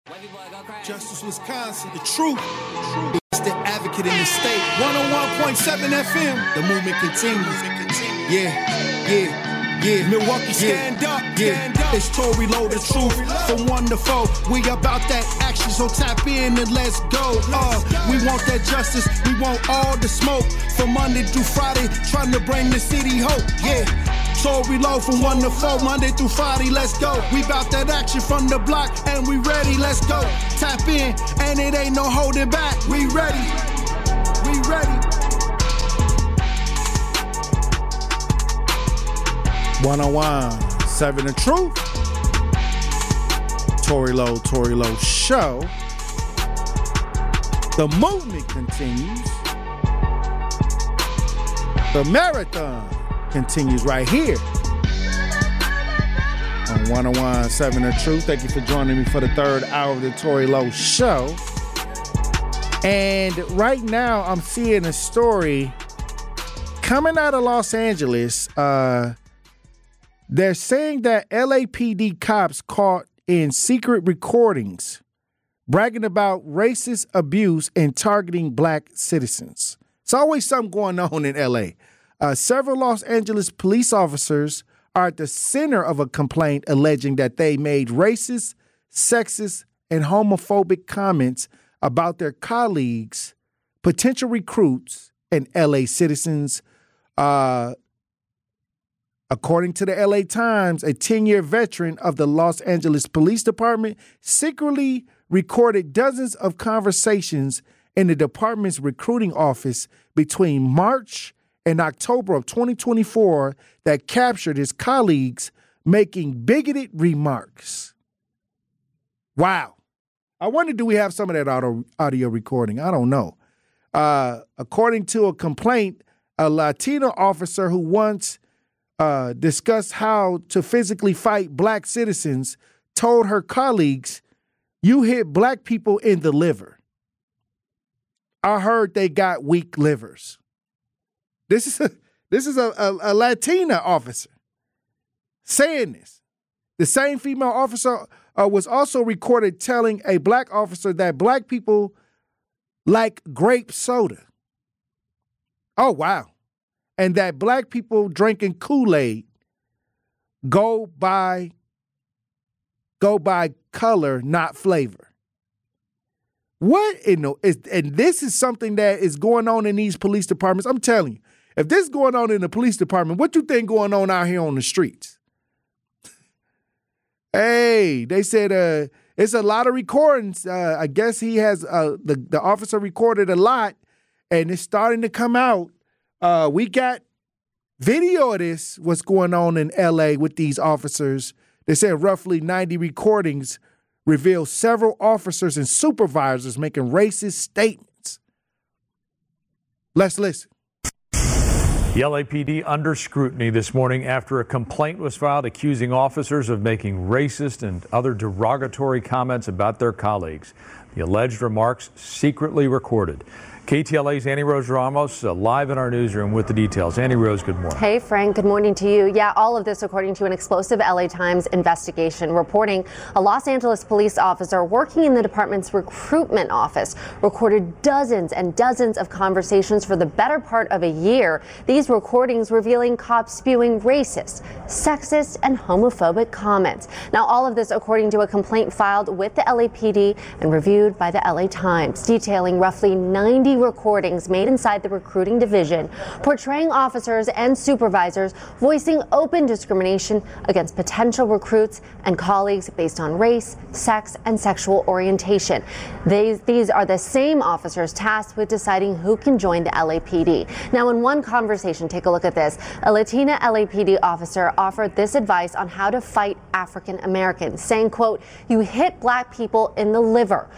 Justice, Wisconsin, the truth. It's the advocate in the state. 101.7 FM. The movement continues. Yeah. Milwaukee, stand up. It's Tory Lowe, the truth. From 1 to 4. We about that action, so tap in and let's go. We want that justice. We want all the smoke. From Monday through Friday, trying to bring the city hope. Yeah. Tory Lowe from 1 to 4, Monday through Friday, let's go. We bout that action from the block, and we ready, let's go. Tap in, and it ain't no holding back. We ready. 101.7 The Truth. Tory Lowe Show. The movement continues. The marathon continues right here on 101.7 The Truth. Thank you for joining me for the third hour of the Tory Lowe Show. And right now I'm seeing a story coming out of Los Angeles. They're saying that LAPD cops caught in secret recordings bragging about racist abuse and targeting black citizens. It's always something going on in LA. Several Los Angeles police officers are at the center of a complaint alleging that they made racist, sexist, and homophobic comments about their colleagues, potential recruits, and LA citizens. According to the LA Times, a 10-year veteran of the Los Angeles Police Department secretly recorded dozens of conversations in the department's recruiting office between March and October of 2024 that captured his colleagues making bigoted remarks. Wow. I wonder, do we have some of that audio recording? I don't know. According to a complaint, a Latino officer who once discussed how to physically fight black citizens told her colleagues, "You hit black people in the liver. I heard they got weak livers." This is a Latina officer saying this. The same female officer was also recorded telling a black officer that black people like grape soda. Oh, wow. And that black people drinking Kool-Aid go by color, not flavor. What in the, and this is something that is going on in these police departments. I'm telling you, if this is going on in the police department, what you think going on out here on the streets? Hey, they said it's a lot of recordings. I guess he has the officer recorded a lot, and it's starting to come out. We got video of this, what's going on in LA with these officers. They said roughly 90 recordings reveal several officers and supervisors making racist statements. Let's listen. The LAPD under scrutiny this morning after a complaint was filed accusing officers of making racist and other derogatory comments about their colleagues. The alleged remarks secretly recorded. KTLA's Annie Rose Ramos live in our newsroom with the details. Annie Rose, good morning. Hey, Frank. Good morning to you. Yeah, all of this according to an explosive LA Times investigation reporting a Los Angeles police officer working in the department's recruitment office recorded dozens and dozens of conversations for the better part of a year. These recordings revealing cops spewing racist, sexist, and homophobic comments. Now, all of this according to a complaint filed with the LAPD and reviewed by the LA Times, detailing roughly 90 recordings made inside the recruiting division, portraying officers and supervisors voicing open discrimination against potential recruits and colleagues based on race, sex, and sexual orientation. These are the same officers tasked with deciding who can join the LAPD. Now, in one conversation, take a look at this. A Latina LAPD officer offered this advice on how to fight African Americans, saying, quote, "You hit black people in the liver.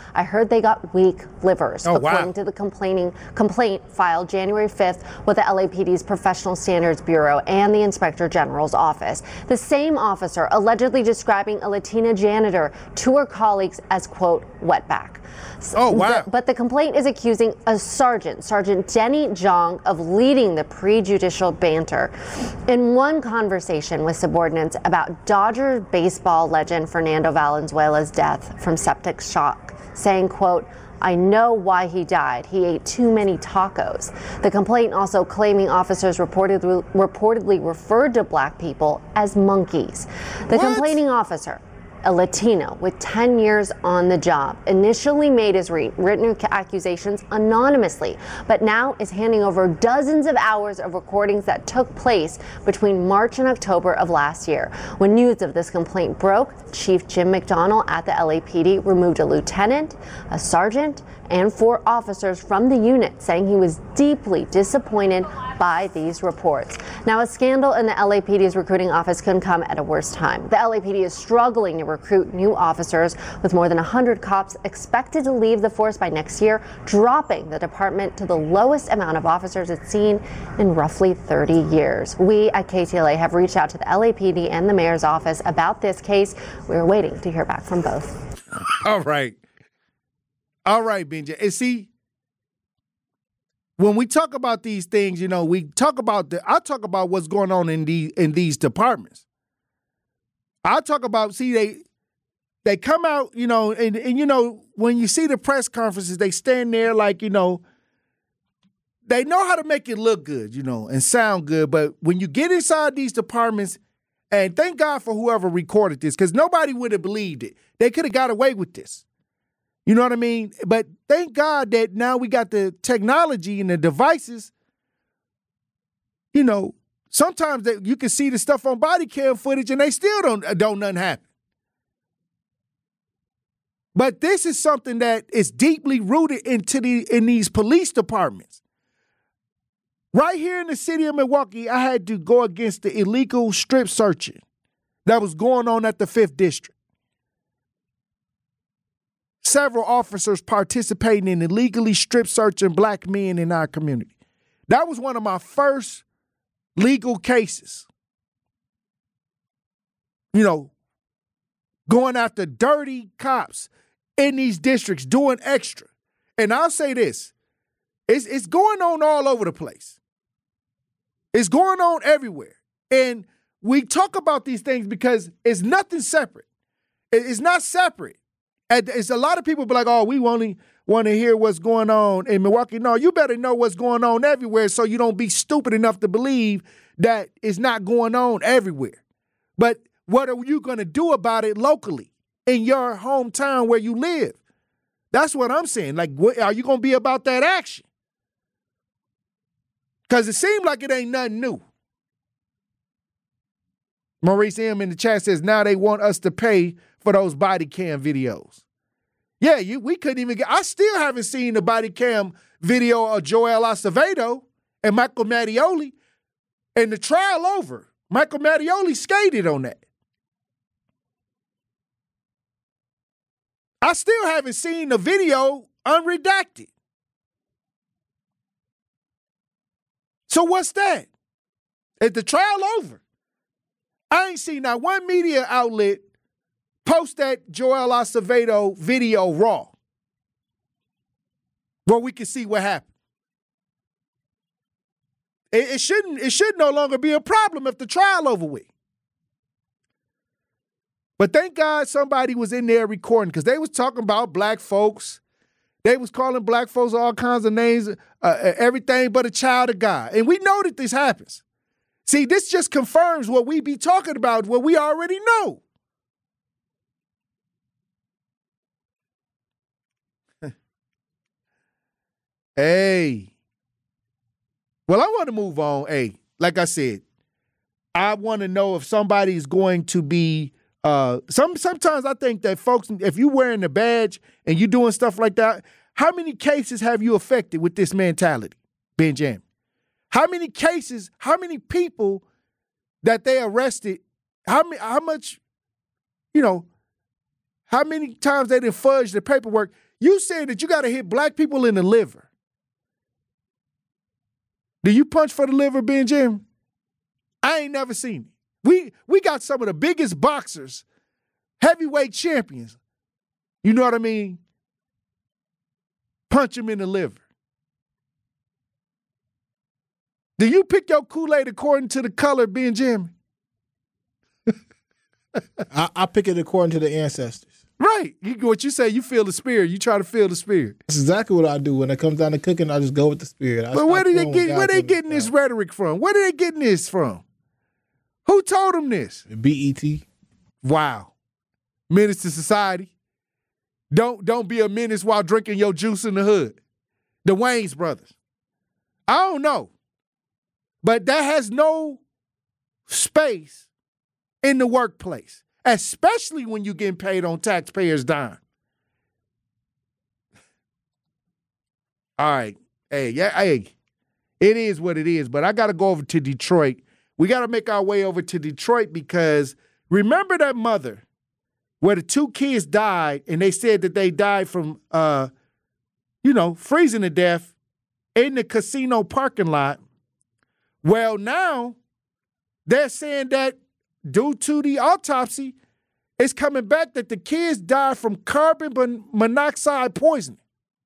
I heard they got weak livers, according wow. to the complaint filed January 5th with the LAPD's Professional Standards Bureau and the Inspector General's office. The same officer allegedly describing a Latina janitor to her colleagues as, quote, wetback. Oh, wow. But the complaint is accusing a Sergeant Denny Jong, of leading the prejudicial banter. In one conversation with subordinates about Dodger baseball legend Fernando Valenzuela's death from septic shock, saying, quote, I know why he died. He ate too many tacos. The complaint also claiming officers reportedly referred to black people as monkeys. The complaining officer, a Latino with 10 years on the job, initially made his written accusations anonymously, but now is handing over dozens of hours of recordings that took place between March and October of last year. When news of this complaint broke, Chief Jim McDonnell at the LAPD removed a lieutenant, a sergeant, and 4 officers from the unit, saying he was deeply disappointed by these reports. Now, a scandal in the LAPD's recruiting office couldn't come at a worse time. The LAPD is struggling to recruit new officers, with more than 100 cops expected to leave the force by next year, dropping the department to the lowest amount of officers it's seen in roughly 30 years. We at KTLA have reached out to the LAPD and the mayor's office about this case. We're waiting to hear back from both. All right. All right, Benji. And see, when we talk about these things, we talk about I talk about what's going on in these departments. I talk about, they come out, and when you see the press conferences, they stand there like, they know how to make it look good, and sound good. But when you get inside these departments, and thank God for whoever recorded this, because nobody would have believed it. They could have got away with this. You know what I mean? But thank God that now we got the technology and the devices. Sometimes you can see the stuff on body cam footage and they still don't nothing happen. But this is something that is deeply rooted in these police departments. Right here in the city of Milwaukee, I had to go against the illegal strip searching that was going on at the 5th District. Several officers participating in illegally strip searching black men in our community. That was one of my first legal cases. Going after dirty cops in these districts, doing extra. And I'll say this, it's going on all over the place. It's going on everywhere. And we talk about these things because it's nothing separate. It's not separate. It's a lot of people be like, oh, we only want to hear what's going on in Milwaukee. No, you better know what's going on everywhere so you don't be stupid enough to believe that it's not going on everywhere. But what are you going to do about it locally in your hometown where you live? That's what I'm saying. Like, are you going to be about that action? Because it seems like it ain't nothing new. Maurice M. in the chat says, now they want us to pay for those body cam videos. Yeah, we couldn't even I still haven't seen the body cam video of Joel Acevedo and Michael Mattioli. And the trial over. Michael Mattioli skated on that. I still haven't seen the video unredacted. So what's that? Is the trial over? I ain't seen not one media outlet post that Joel Acevedo video raw, where we can see what happened. It should no longer be a problem if the trial over with. But thank God somebody was in there recording, because they was talking about black folks. They was calling black folks all kinds of names, everything but a child of God. And we know that this happens. See, this just confirms what we be talking about, what we already know. Hey. Well, I want to move on. Hey, like I said, I want to know if somebody's going to be sometimes I think that folks, if you wearing a badge and you doing stuff like that, how many cases have you affected with this mentality, Benjamin? How many cases, how many people that they arrested, how much, how many times they done fudged the paperwork? You said that you got to hit black people in the liver. Do you punch for the liver, Benjamin? I ain't never seen it. We got some of the biggest boxers, heavyweight champions. You know what I mean? Punch him in the liver. Do you pick your Kool-Aid according to the color, Benjamin? I pick it according to the ancestors. Right. What you say, you feel the spirit. You try to feel the spirit. That's exactly what I do. When it comes down to cooking, I just go with the spirit. But where they getting this rhetoric from? Where are they getting this from? Who told them this? BET. Wow. Menace to society. Don't be a menace while drinking your juice in the hood. The Wayans brothers. I don't know. But that has no space in the workplace, especially when you're getting paid on taxpayers' dime. All right. Hey, it is what it is, but I got to go over to Detroit. We got to make our way over to Detroit because remember that mother where the two kids died and they said that they died from, freezing to death in the casino parking lot. Well, now they're saying that due to the autopsy, it's coming back that the kids died from carbon monoxide poisoning.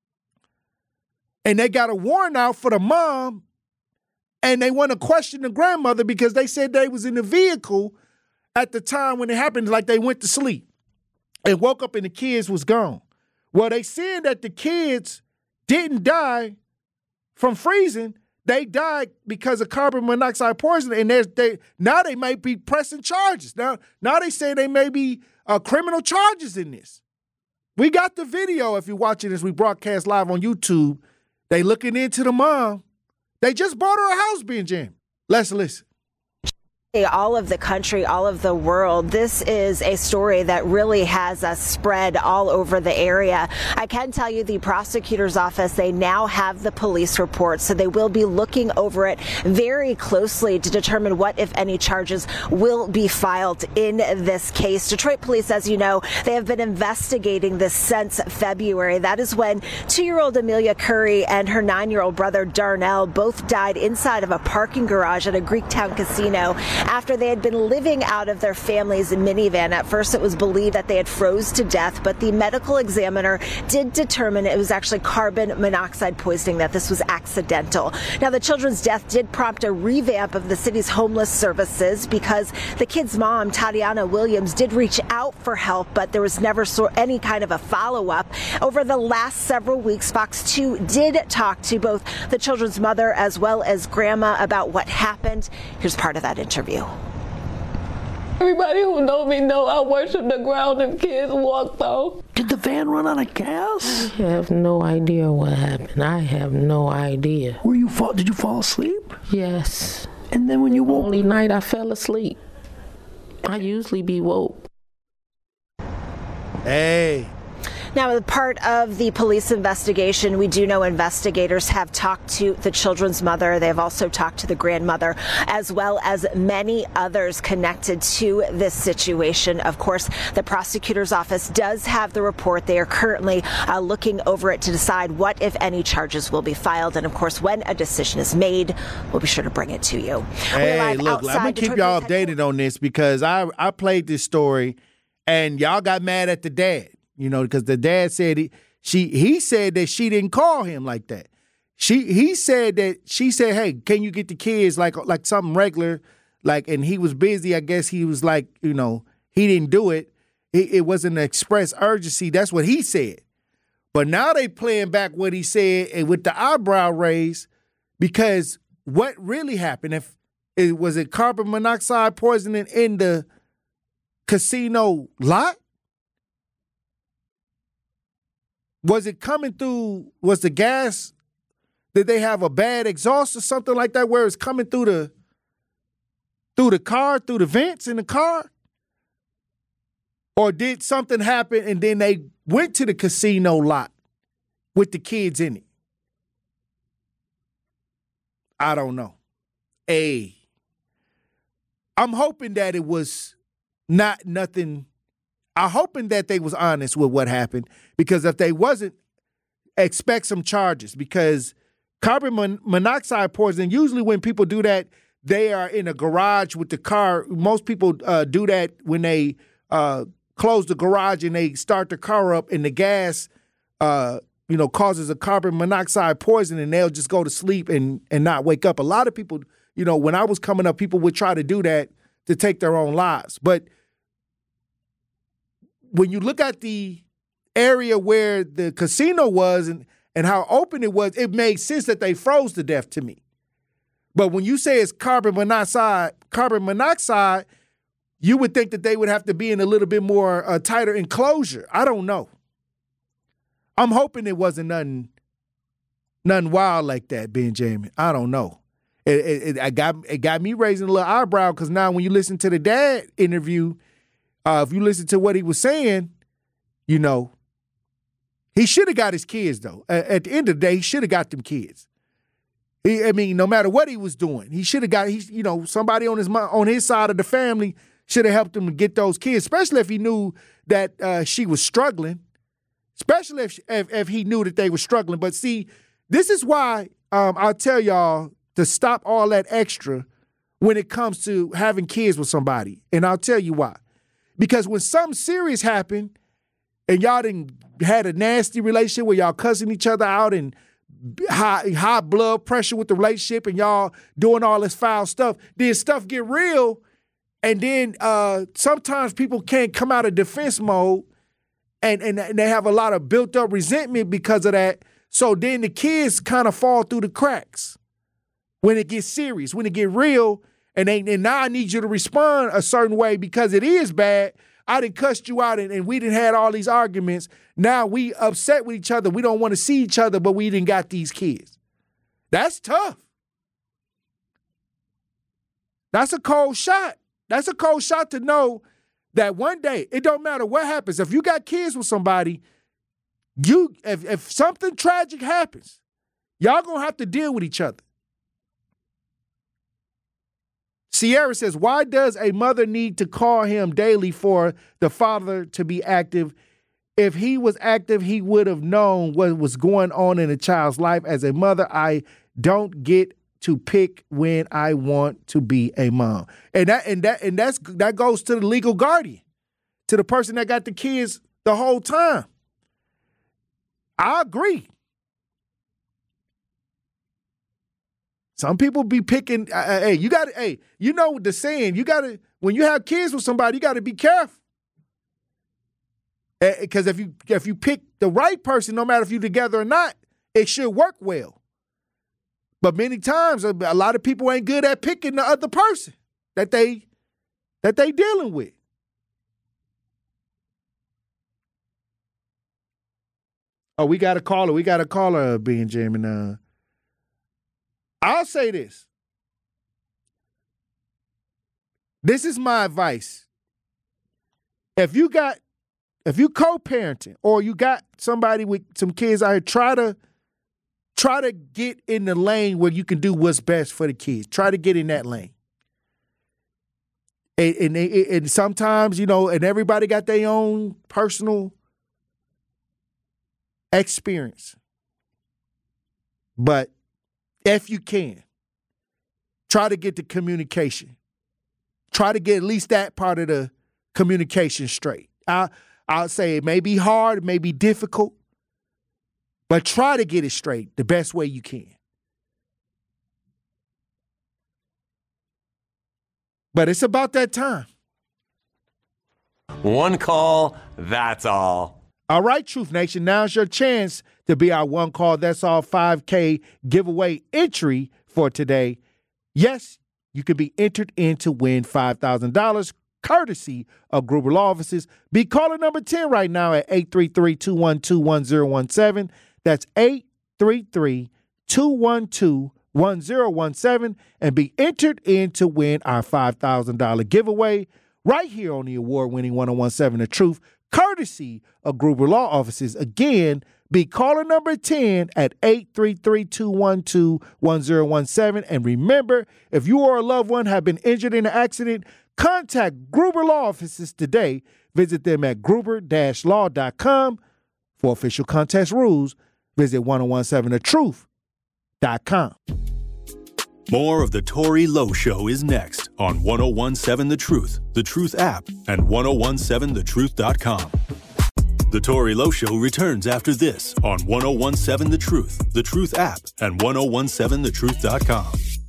And they got a warrant out for the mom, and they want to question the grandmother because they said they was in the vehicle at the time when it happened, like they went to sleep and woke up and the kids was gone. Well, they saying that the kids didn't die from freezing. They died because of carbon monoxide poisoning, and now they might be pressing charges. Now they say they may be criminal charges in this. We got the video if you're watching this. We broadcast live on YouTube. They looking into the mom. They just bought her a house, Benjamin. Let's listen. All of the country, all of the world. This is a story that really has us spread all over the area. I can tell you the prosecutor's office, they now have the police report, so they will be looking over it very closely to determine what, if any, charges will be filed in this case. Detroit police, as you know, they have been investigating this since February. That is when 2-year-old Amelia Curry and her 9-year-old brother Darnell both died inside of a parking garage at a Greektown casino after they had been living out of their family's minivan. At first, it was believed that they had froze to death, but the medical examiner did determine it was actually carbon monoxide poisoning, that this was accidental. Now, the children's death did prompt a revamp of the city's homeless services because the kid's mom, Tatiana Williams, did reach out for help, but there was never any kind of a follow-up. Over the last several weeks, Fox 2 did talk to both the children's mother as well as grandma about what happened. Here's part of that interview. Everybody who know me know I worship the ground them kids walked on. Did the van run out of gas? I have no idea what happened. I have no idea. Did you fall asleep? Yes. And then when you woke? Only night I fell asleep. I usually be woke. Hey. Now, as part of the police investigation, we do know investigators have talked to the children's mother. They have also talked to the grandmother, as well as many others connected to this situation. Of course, the prosecutor's office does have the report. They are currently looking over it to decide what, if any, charges will be filed. And, of course, when a decision is made, we'll be sure to bring it to you. Hey, look, I'm going to keep y'all updated on this because I played this story, and y'all got mad at the dad. Because the dad said he said that she didn't call him like that. She said, hey, can you get the kids like something regular? And he was busy. I guess he was he didn't do it. It wasn't an express urgency. That's what he said. But now they playing back what he said and with the eyebrow raised because what really happened? Was it carbon monoxide poisoning in the casino lot? Was it coming through, was the gas, did they have a bad exhaust or something like that where it's coming through the car, through the vents in the car? Or did something happen and then they went to the casino lot with the kids in it? I don't know. I'm hoping that it was nothing. I'm hoping that they was honest with what happened because if they wasn't, expect some charges because carbon monoxide poisoning, usually when people do that, they are in a garage with the car. Most people do that when they close the garage and they start the car up and the gas, causes a carbon monoxide poison and they'll just go to sleep and not wake up. A lot of people, when I was coming up, people would try to do that to take their own lives. But when you look at the area where the casino was and how open it was, it made sense that they froze to death to me. But when you say it's carbon monoxide, you would think that they would have to be in a little bit more tighter enclosure. I don't know. I'm hoping it wasn't nothing wild like that, Benjamin. I don't know. It got me raising a little eyebrow because now when you listen to the dad interview, if you listen to what he was saying, he should have got his kids, though. At the end of the day, he should have got them kids. No matter what he was doing, he should have got, somebody on his side of the family should have helped him to get those kids, especially if he knew that she was struggling, especially if he knew that they were struggling. But see, this is why I'll tell y'all to stop all that extra when it comes to having kids with somebody. And I'll tell you why. Because when something serious happened and y'all didn't had a nasty relationship where y'all cussing each other out and high blood pressure with the relationship and y'all doing all this foul stuff, then stuff get real. And then sometimes people can't come out of defense mode and they have a lot of built up resentment because of that. So then the kids kind of fall through the cracks when it gets serious, when it get real. And now I need you to respond a certain way because it is bad. I done cussed you out and we done had all these arguments. Now we upset with each other. We don't want to see each other, but we done got these kids. That's tough. That's a cold shot. That's a cold shot to know that one day, it don't matter what happens. If you got kids with somebody, if something tragic happens, y'all gonna have to deal with each other. Sierra says, why does a mother need to call him daily for the father to be active? If he was active, he would have known what was going on in a child's life. As a mother, I don't get to pick when I want to be a mom. And that goes to the legal guardian, to the person that got the kids the whole time. I agree. Some people be picking, you know the saying, when you have kids with somebody, you got to be careful. Because if you pick the right person, no matter if you're together or not, it should work well. But many times, a lot of people ain't good at picking the other person that they dealing with. Oh, we got a caller, Benjamin. I'll say this. This is my advice. If you co-parenting or you got somebody with some kids out here, try to get in the lane where you can do what's best for the kids. Try to get in that lane. And sometimes, and everybody got their own personal experience. But if you can, try to get the communication. Try to get at least that part of the communication straight. I'll say it may be hard, it may be difficult, but try to get it straight the best way you can. But it's about that time. One call, that's all. All right, Truth Nation, now's your chance to be our One Call, That's All 5K giveaway entry for today. Yes, you could be entered in to win $5,000 courtesy of Gruber Law Offices. Be caller number 10 right now at 833-212-1017. That's 833-212-1017 and be entered in to win our $5,000 giveaway right here on the award-winning 1017 The Truth, courtesy of Gruber Law Offices. Again, be caller number 10 at 833-212-1017. And remember, if you or a loved one have been injured in an accident, contact Gruber Law Offices today. Visit them at gruber-law.com for official contest rules Visit 1017thetruth.com. More of The Tory Lowe Show is next on 1017 The Truth, The Truth app, and 1017thetruth.com. The Tory Lowe Show returns after this on 1017 The Truth app, and 1017thetruth.com.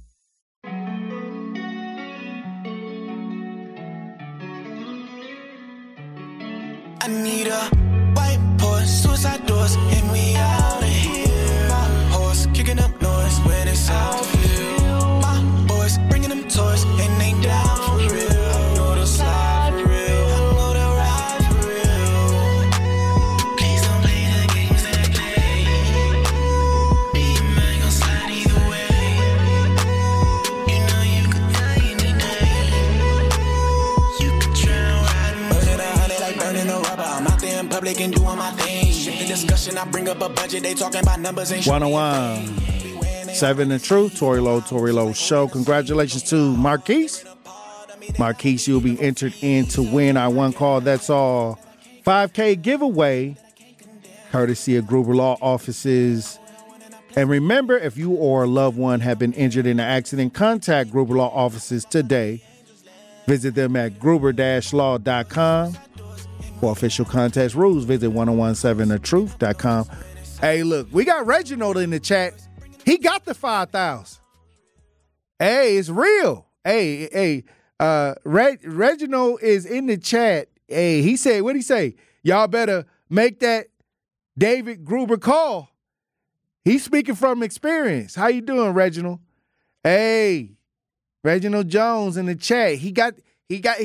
I need a white horse, suicide doors, and we out of here. My horse kicking up noise when it's outfield. My boys bringing them toys, and they down for real. I know they'll slide for real. I know they'll ride for real. Please don't play the games they play. Be a man, gon' slide either way. You know you could die any day. You could drown riding. Burning a honey like burning a rubber. I'm out there in public and doing my thing. Shift the discussion, I bring up a budget. They talking about numbers and 1017 The Truth, Tory Lowe Show. Congratulations to Marquise. Marquise, you'll be entered in to win our One Call That's All 5K giveaway, courtesy of Gruber Law Offices. And remember, if you or a loved one have been injured in an accident, contact Gruber Law Offices today. Visit them at gruber-law.com. For official contest rules, visit 1017thetruth.com. Hey, look, we got Reginald in the chat. He got the 5,000. Hey, it's real. Hey, Reginald is in the chat. Hey, he said, what'd he say? Y'all better make that David Gruber call. He's speaking from experience. How you doing, Reginald? Hey, Reginald Jones in the chat. He $5,000. He got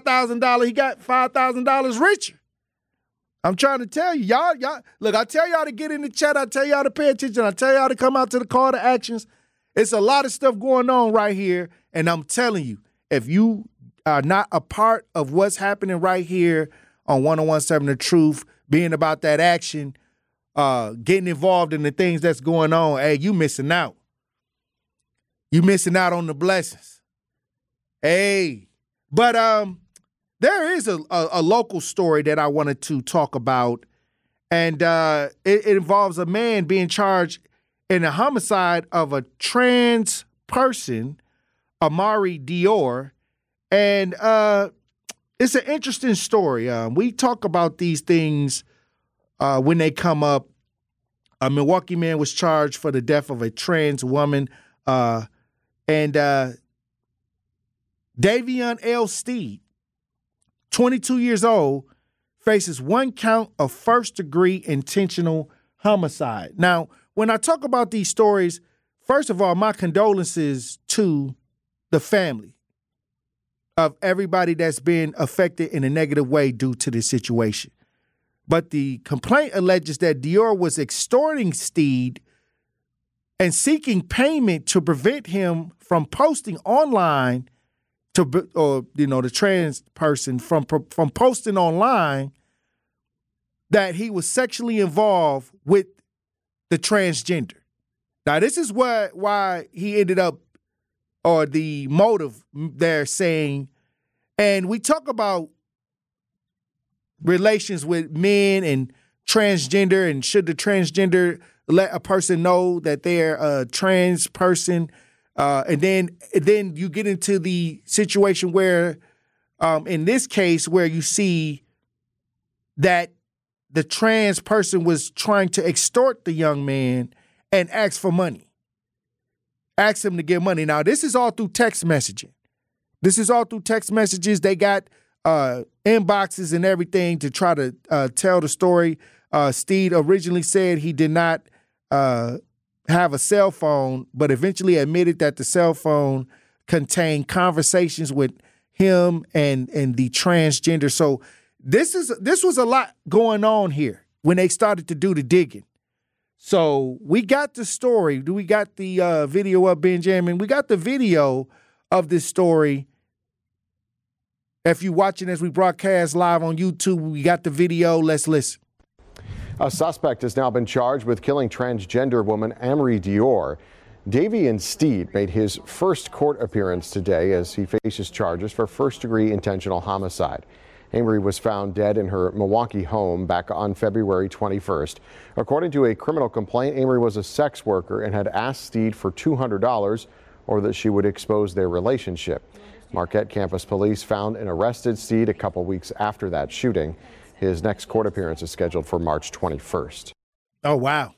$5,000 richer. I'm trying to tell you, y'all. Look, I tell y'all to get in the chat. I tell y'all to pay attention. I tell y'all to come out to the call to actions. It's a lot of stuff going on right here, and I'm telling you, if you are not a part of what's happening right here on 1017 The Truth, being about that action, getting involved in the things that's going on, hey, you missing out. You missing out on the blessings. Hey. But there is a local story that I wanted to talk about, and it involves a man being charged in a homicide of a trans person, Amari Dior, and it's an interesting story. We talk about these things when they come up. A Milwaukee man was charged for the death of a trans woman, and Davion L. Steed, 22 years old, faces one count of first-degree intentional homicide. Now, when I talk about these stories, first of all, my condolences to the family of everybody that's been affected in a negative way due to this situation. But the complaint alleges that Dior was extorting Steed and seeking payment to prevent him from posting online the trans person from posting online that he was sexually involved with the transgender. Now, this is why he ended up, or the motive they're saying, and we talk about relations with men and transgender, and should the transgender let a person know that they're a trans person. And then you get into the situation where, in this case, where you see that the trans person was trying to extort the young man and ask for money, ask him to give money. Now, this is all through text messaging. This is all through text messages. They got inboxes and everything to try to tell the story. Steed originally said he did not have a cell phone, but eventually admitted that the cell phone contained conversations with him and the transgender. So this was a lot going on here when they started to do the digging. So we got the story. We got the video of Benjamin. We got the video of this story. If you're watching as we broadcast live on YouTube, we got the video. Let's listen. A suspect has now been charged with killing transgender woman Amari Dior. Davion Steed made his first court appearance today as he faces charges for first-degree intentional homicide. Amory was found dead in her Milwaukee home back on February 21st. According to a criminal complaint, Amory was a sex worker and had asked Steed for $200 or that she would expose their relationship. Marquette campus police found and arrested Steed a couple weeks after that shooting. His next court appearance is scheduled for March 21st. Oh, wow.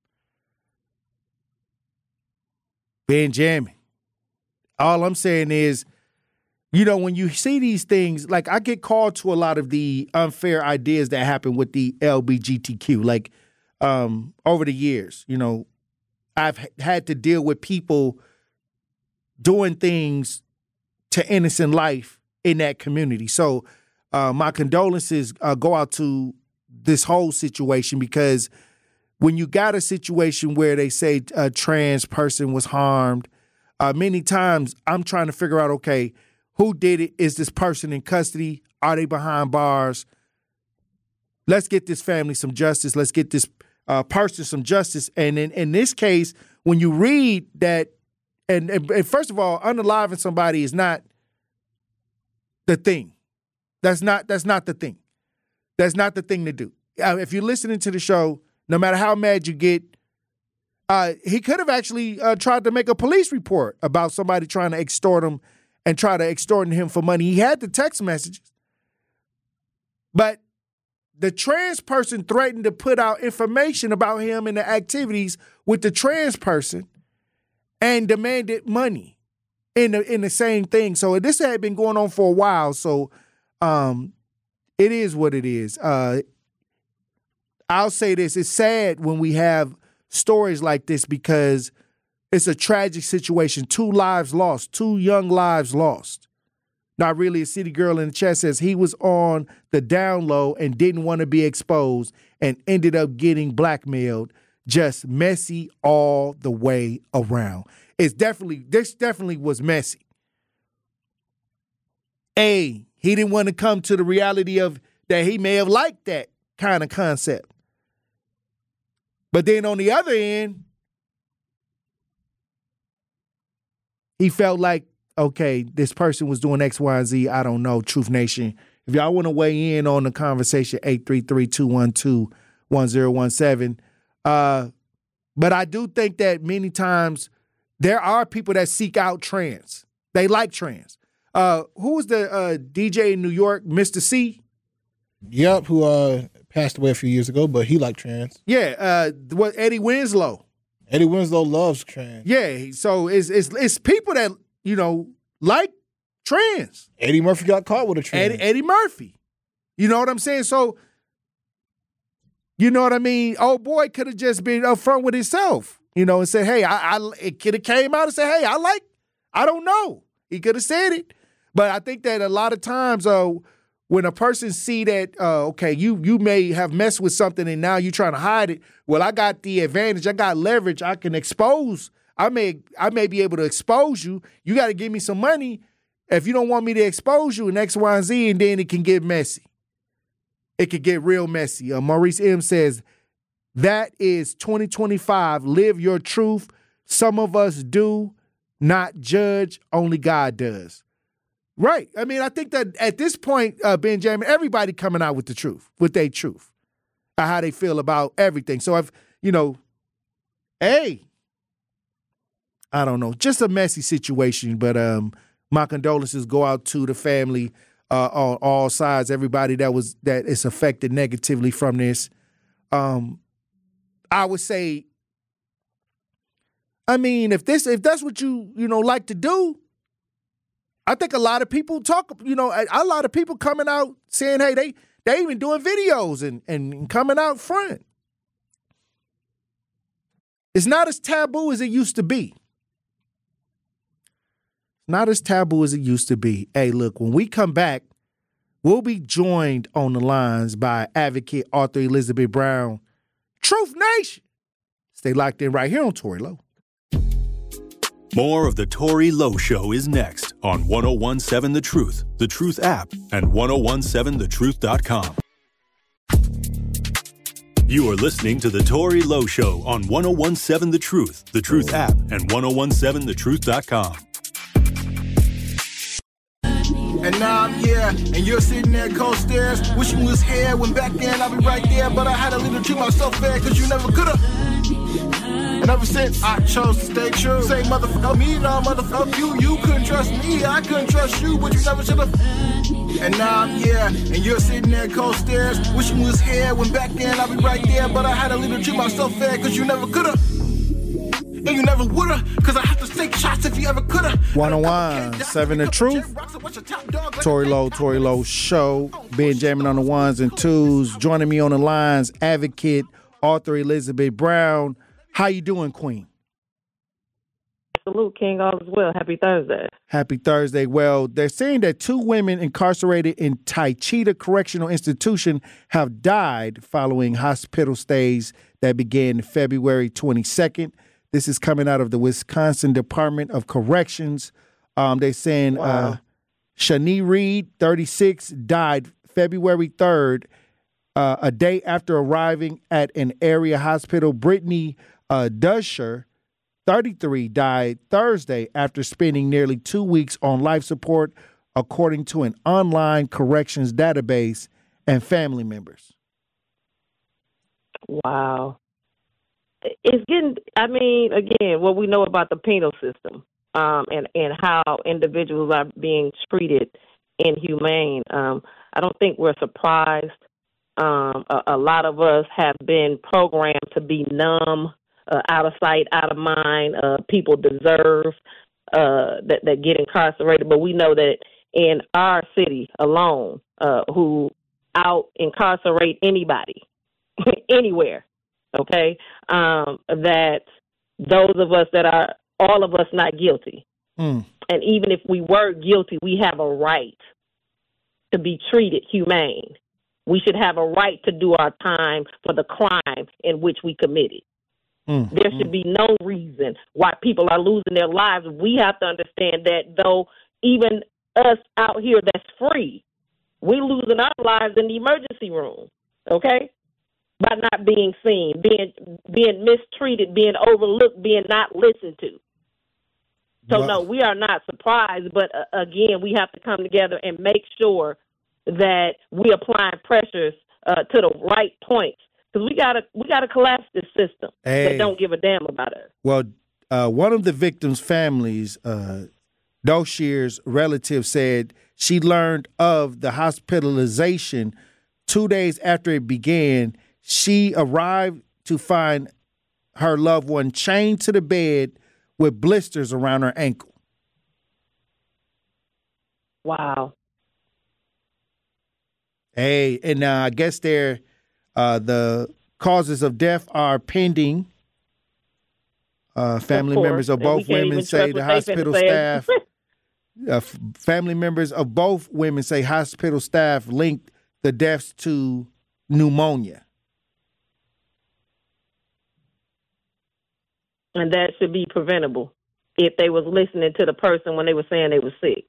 Benjamin. All I'm saying is, you know, when you see these things, like I get called to a lot of the unfair ideas that happen with the LGBTQ. Like over the years, you know, I've had to deal with people doing things to innocent life in that community. So my condolences go out to this whole situation, because when you got a situation where they say a trans person was harmed, many times I'm trying to figure out, okay, who did it? Is this person in custody? Are they behind bars? Let's get this family some justice. Let's get this person some justice. And in this case, when you read that, and first of all, unaliving somebody is not the thing. That's not the thing. That's not the thing to do. If you're listening to the show, no matter how mad you get, he could have actually tried to make a police report about somebody trying to extort him and try to extort him for money. He had the text messages. But the trans person threatened to put out information about him and the activities with the trans person and demanded money in the same thing. So this had been going on for a while. So it is what it is. I'll say this. It's sad when we have stories like this, because it's a tragic situation. 2 lives lost, 2 young lives lost. Not really. A city girl in the chat says he was on the down low and didn't want to be exposed and ended up getting blackmailed. Just messy all the way around. This definitely was messy. He didn't want to come to the reality of that he may have liked that kind of concept. But then on the other end, he felt like, okay, this person was doing X, Y, and Z. I don't know. Truth Nation, if y'all want to weigh in on the conversation, 833-212-1017. But I do think that many times there are people that seek out trans. They like trans. Who was the DJ in New York, Mr. C? Yep, who passed away a few years ago, but he liked trans. Yeah, Eddie Winslow. Eddie Winslow loves trans. Yeah, so it's people that, you know, like trans. Eddie Murphy got caught with a trans. Eddie Murphy. You know what I'm saying? So, you know what I mean? Old boy could have just been upfront with himself, you know, and said, hey, it could have came out and said, hey, I don't know. He could have said it. But I think that a lot of times when a person see that, okay, you may have messed with something and now you're trying to hide it. Well, I got the advantage. I got leverage. I can expose. I may be able to expose you. You got to give me some money if you don't want me to expose you in X, Y, and Z, and then it can get messy. It could get real messy. Maurice M. says, that is 2025. Live your truth. Some of us do not judge. Only God does. Right. I mean, I think that at this point, Benjamin, everybody coming out with the truth, with their truth, how they feel about everything. So if, you know, hey, I don't know, just a messy situation. But my condolences go out to the family on all sides, everybody that is affected negatively from this. I would say, I mean, if that's what you like to do, I think a lot of people a lot of people coming out saying, hey, they even doing videos and coming out front. It's not as taboo as it used to be. Not as taboo as it used to be. Hey, look, when we come back, we'll be joined on the lines by advocate Arthur Elizabeth Brown. Truth Nation. Stay locked in right here on Tory Lowe. More of the Tory Lowe Show is next on 1017 The Truth app, and 1017thetruth.com. You are listening to the Tory Lowe Show on 1017 The Truth app, and 1017thetruth.com. And now I'm here, and you're sitting there cold stairs, wishing you was here when back then I'll be right there, but I had a little treat myself fair, cause you never could've. And ever since I chose to stay true, say motherfucker me, no motherfucker you couldn't trust me, I couldn't trust you, but you never should've. And now I'm here, and you're sitting there cold stairs, wishing you was here when back then I'll be right there, but I had to little treat myself fair, cause you never could've. And you never would've, cause I have to take shots if you ever could've. 101.7 The Truth. Tory Lowe Show. Benjamin on the ones and twos. Joining me on the lines, advocate, author Elizabeth Brown. How you doing, Queen? Salute, King. All is well. Happy Thursday. Happy Thursday. Well, they're saying that 2 women incarcerated in Taycheedah Correctional Institution have died following hospital stays that began February 22nd. This is coming out of the Wisconsin Department of Corrections. They're saying Shani Reed, 36, died February 3rd, a day after arriving at an area hospital. Brittany Dusher, 33, died Thursday after spending nearly 2 weeks on life support, according to an online corrections database and family members. Wow. It's getting, again, what we know about the penal system and how individuals are being treated inhumane. I don't think we're surprised. A lot of us have been programmed to be numb, out of sight, out of mind. People deserve that get incarcerated, but we know that in our city alone, who out incarcerate anybody, anywhere. Okay, that those of us that are, all of us not guilty. And even if we were guilty, we have a right to be treated humane. We should have a right to do our time for the crime in which we committed. There should be no reason why people are losing their lives. We have to understand that, though, even us out here that's free, we losing our lives in the emergency room, okay? By not being seen, being mistreated, being overlooked, being not listened to. So, no, we are not surprised, but again, we have to come together and make sure that we apply pressures to the right points, because we gotta collapse this system that don't give a damn about us. Well, one of the victims' families, Doshier's relative, said she learned of the hospitalization 2 days after it began. She arrived to find her loved one chained to the bed with blisters around her ankle. Wow. And I guess the causes of death are pending. Family members of both women say the hospital staff. Family members of both women say hospital staff linked the deaths to pneumonia. And that should be preventable if they was listening to the person when they were saying they were sick.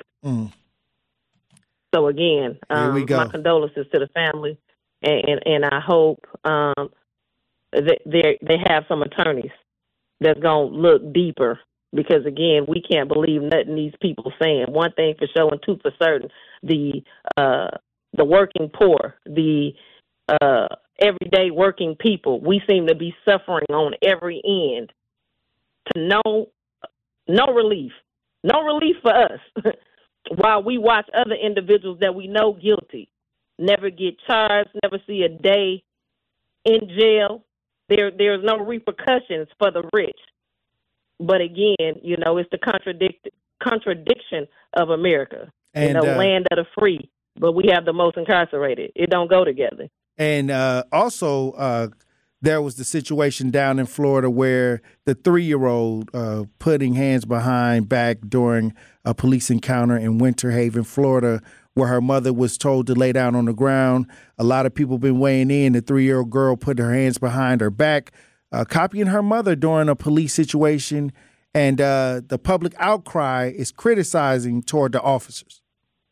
So again, my condolences to the family, and I hope that they have some attorneys that's going to look deeper, because again, we can't believe nothing these people saying. One thing for sure and two for certain, the working poor, the everyday working people, we seem to be suffering on every end. To no relief for us, while we watch other individuals that we know guilty never get charged, never see a day in jail. There's no repercussions for the rich. But again, it's the contradiction of America. And, land of the free, but we have the most incarcerated. It don't go together. And also, there was the situation down in Florida where the 3-year-old putting hands behind back during a police encounter in Winter Haven, Florida, where her mother was told to lay down on the ground. A lot of people have been weighing in. The 3-year-old girl put her hands behind her back, copying her mother during a police situation. And the public outcry is criticizing toward the officers.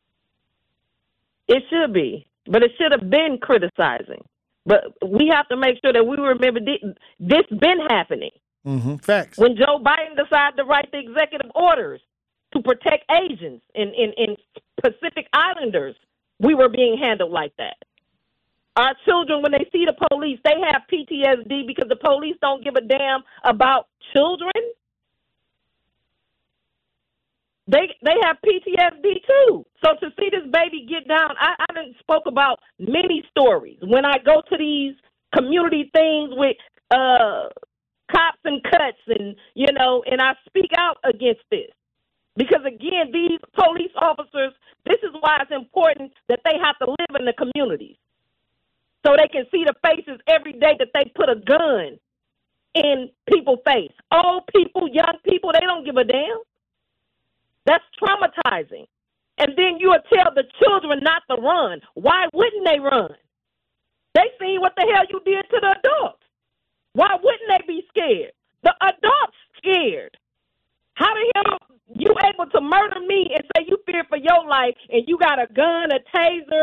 It should be, but it should have been criticizing. But we have to make sure that we remember this been happening. Facts. When Joe Biden decided to write the executive orders to protect Asians in Pacific Islanders, we were being handled like that. Our children, when they see the police, they have PTSD because the police don't give a damn about children. They have PTSD too. So to see this baby get down, I done spoke about many stories. When I go to these community things with cops and cuts and, and I speak out against this. Because, again, these police officers, this is why it's important that they have to live in the communities so they can see the faces every day that they put a gun in people's face. Old people, young people, they don't give a damn. That's traumatizing. And then you will tell the children not to run. Why wouldn't they run? They seen what the hell you did to the adults. Why wouldn't they be scared? The adults scared. How the hell you able to murder me and say you fear for your life and you got a gun, a taser,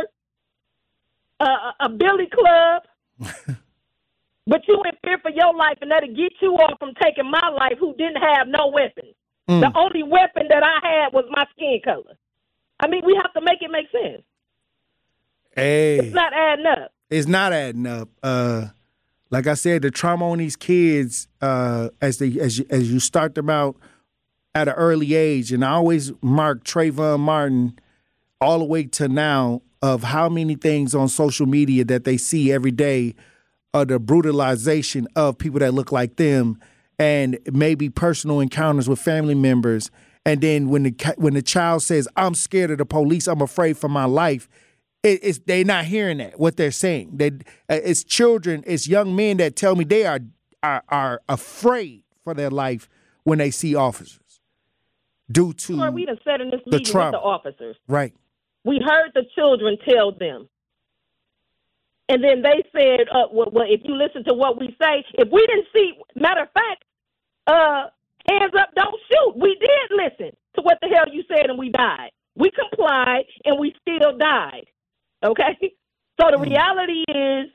a billy club, but you in fear for your life and that'll get you off from taking my life who didn't have no weapons. The only weapon that I had was my skin color. I mean, we have to make it make sense. Hey, it's not adding up. It's not adding up. Like I said, the trauma on these kids as you start them out at an early age, and I always mark Trayvon Martin all the way to now of how many things on social media that they see every day of the brutalization of people that look like them, and maybe personal encounters with family members. And then when the child says, "I'm scared of the police, I'm afraid for my life," they're not hearing that. What they're saying, it's children, it's young men that tell me they are afraid for their life when they see officers due to we done said in this the meeting trauma. with the officers. Right. We heard the children tell them. And then they said, well, if you listen to what we say, if we didn't see, matter of fact, hands up, don't shoot. We did listen to what the hell you said and we died. We complied and we still died. Okay? So the reality is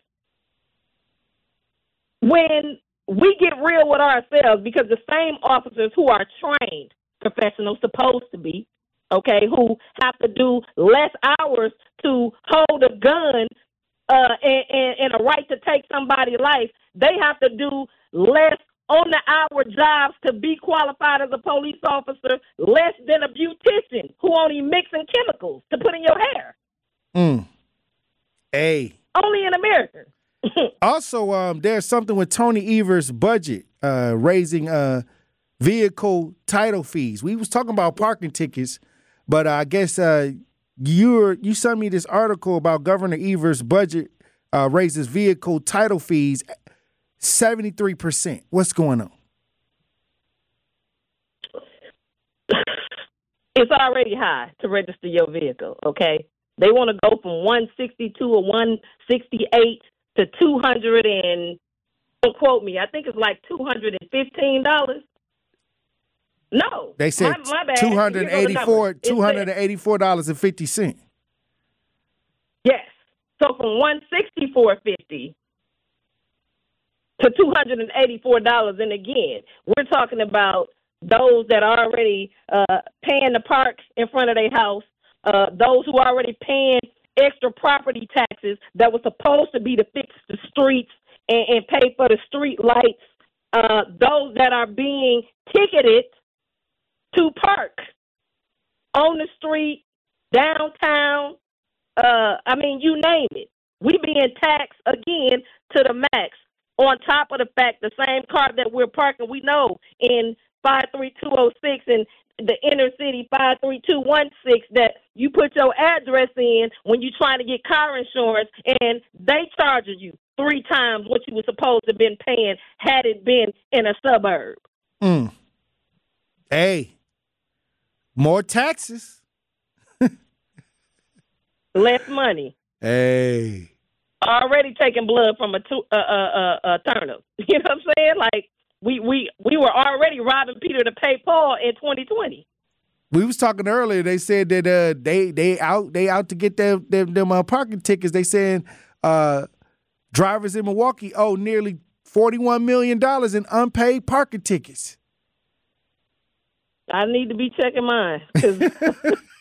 when we get real with ourselves, because the same officers who are trained professionals, supposed to be, okay, who have to do less hours to hold a gun and a right to take somebody's life, they have to do less on-the-hour jobs to be qualified as a police officer, less than a beautician who only mixing chemicals to put in your hair. Hey. Only in America. Also, there's something with Tony Evers' budget raising vehicle title fees. We was talking about parking tickets, but I guess you sent me this article about Governor Evers' budget raises vehicle title fees 73%. What's going on? It's already high to register your vehicle, okay? They want to go from 162 or 168 to 200 and, don't quote me, I think it's like $215. No. They said my bad. $284.50. Yes. So from $164.50 to $284, and again, we're talking about those that are already paying to park in front of their house, those who are already paying extra property taxes that was supposed to be to fix the streets and pay for the street lights, those that are being ticketed to park on the street, downtown, you name it. We being taxed again to the max. On top of the fact, the same car that we're parking, we know in 53206 and the inner city 53216 that you put your address in when you're trying to get car insurance, and they charging you 3 times what you were supposed to have been paying had it been in a suburb. Hey, more taxes. Less money. Hey. Already taking blood from a turnip. You know what I'm saying? Like, we were already robbing Peter to pay Paul in 2020. We was talking earlier. They said that they out to get them parking tickets. They saying drivers in Milwaukee owe nearly $41 million in unpaid parking tickets. I need to be checking mine.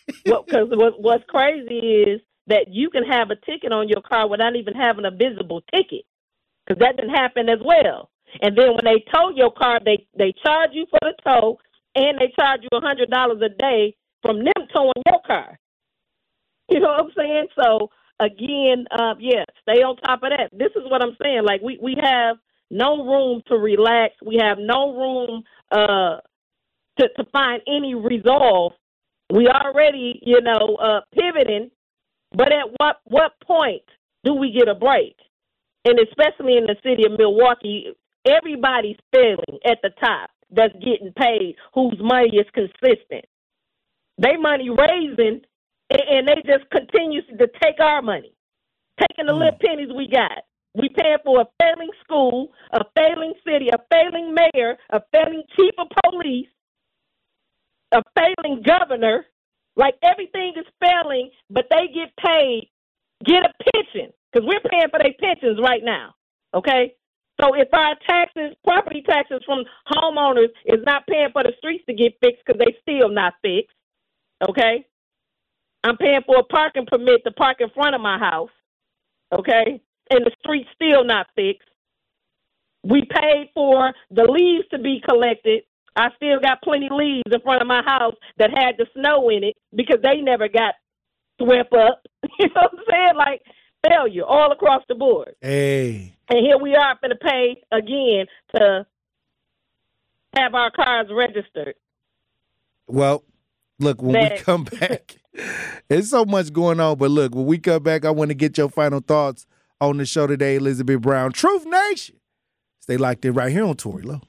Because what's crazy is that you can have a ticket on your car without even having a visible ticket, because that didn't happen as well. And then when they tow your car, they charge you for the tow, and they charge you $100 a day from them towing your car. You know what I'm saying? So, again, stay on top of that. This is what I'm saying. Like, we have no room to relax. We have no room to find any resolve. We already, pivoting, but at what point do we get a break? And especially in the city of Milwaukee, everybody's failing at the top that's getting paid, whose money is consistent. They money raising, and they just continue to take our money, taking the little pennies we got. We paying for a failing school, a failing city, a failing mayor, a failing chief of police, a failing governor. Like, everything is failing, but they get paid, get a pension, because we're paying for their pensions right now, okay? So if our taxes, property taxes from homeowners is not paying for the streets to get fixed because they still not fixed, okay? I'm paying for a parking permit to park in front of my house, okay? And the street's still not fixed. We paid for the leaves to be collected. I still got plenty of leaves in front of my house that had the snow in it because they never got swept up. You know what I'm saying? Like, failure all across the board. Hey. And here we are going to pay again to have our cars registered. Well, look, when we come back, there's so much going on. But look, when we come back, I want to get your final thoughts on the show today, Elizabeth Brown. Truth Nation. Stay locked in right here on Tory Lowe.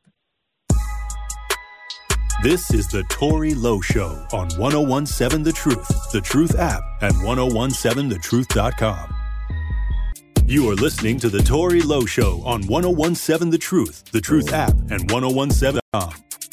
This is the Tory Lowe Show on 1017 The Truth app, and 1017thetruth.com. You are listening to the Tory Lowe Show on 1017 The Truth app, and 1017.com.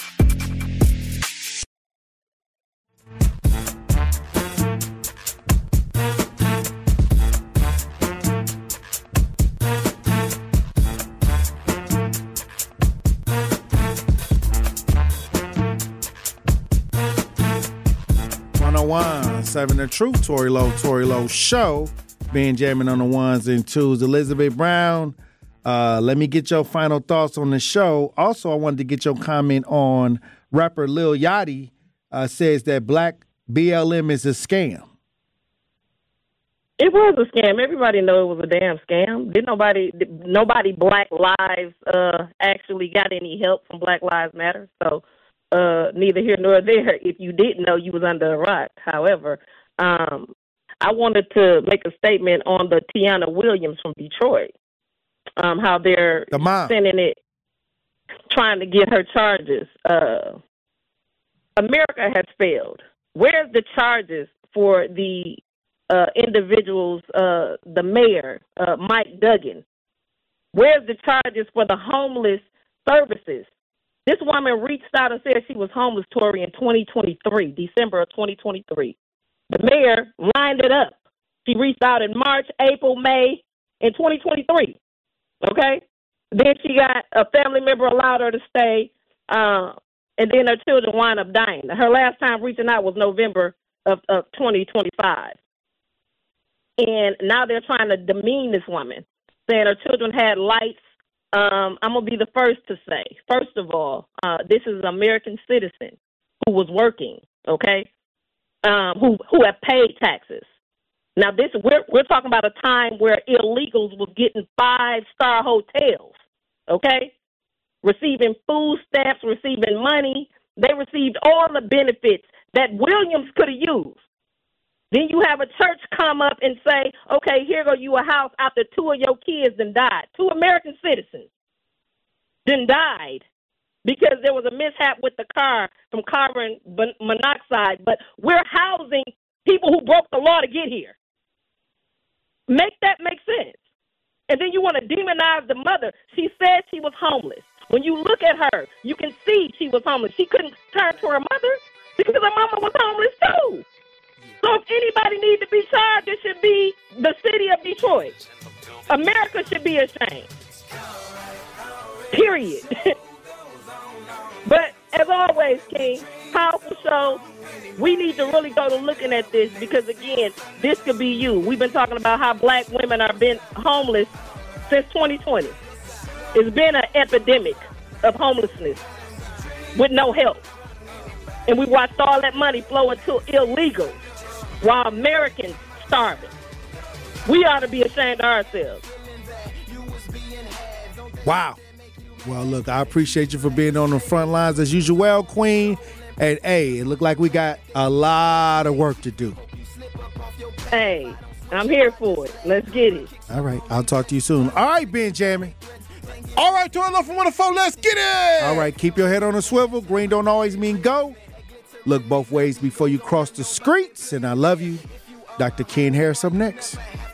Seven The Truth, Tory Lowe Show, being jamming on the ones and twos. Elizabeth Brown, let me get your final thoughts on the show. Also, I wanted to get your comment on rapper Lil Yachty says that black BLM is a scam. It was a scam. Everybody know it was a damn scam. Nobody Black Lives actually got any help from Black Lives Matter. So neither here nor there. If you didn't know, you was under a rock. However, I wanted to make a statement on the Tiana Williams from Detroit, how they're sending it, trying to get her charges. America has failed. Where's the charges for the individuals, the mayor, Mike Duggan? Where's the charges for the homeless services? This woman reached out and said she was homeless, Tory, in 2023, December of 2023. The mayor lined it up. She reached out in March, April, May, in 2023. Okay? Then she got a family member allowed her to stay, and then her children wound up dying. Her last time reaching out was November of 2025. And now they're trying to demean this woman, saying her children had lights. I'm going to be the first to say, first of all, this is an American citizen who was working, okay, who have paid taxes. Now, we're talking about a time where illegals was getting 5-star hotels, okay, receiving food stamps, receiving money. They received all the benefits that Williams could have used. Then you have a church come up and say, okay, here go you a house after 2 of your kids then died. 2 American citizens then died because there was a mishap with the car from carbon monoxide. But we're housing people who broke the law to get here. Make that make sense. And then you want to demonize the mother. She said she was homeless. When you look at her, you can see she was homeless. She couldn't turn to her mother because her mama was homeless too. So if anybody needs to be charged, it should be the city of Detroit. America should be ashamed. Period. But as always, King, powerful show. We need to really go to looking at this because, again, this could be you. We've been talking about how black women have been homeless since 2020. It's been an epidemic of homelessness with no help. And we watched all that money flow into illegals while Americans starving. We ought to be ashamed of ourselves. Wow. Well, look, I appreciate you for being on the front lines as usual, Queen. And, hey, it looked like we got a lot of work to do. Hey, I'm here for it. Let's get it. All right. I'll talk to you soon. All right, Benjamin. All right, 12 from 104. Let's get it. All right. Keep your head on a swivel. Green don't always mean go. Look both ways before you cross the streets. And I love you. Dr. Ken Harris up next.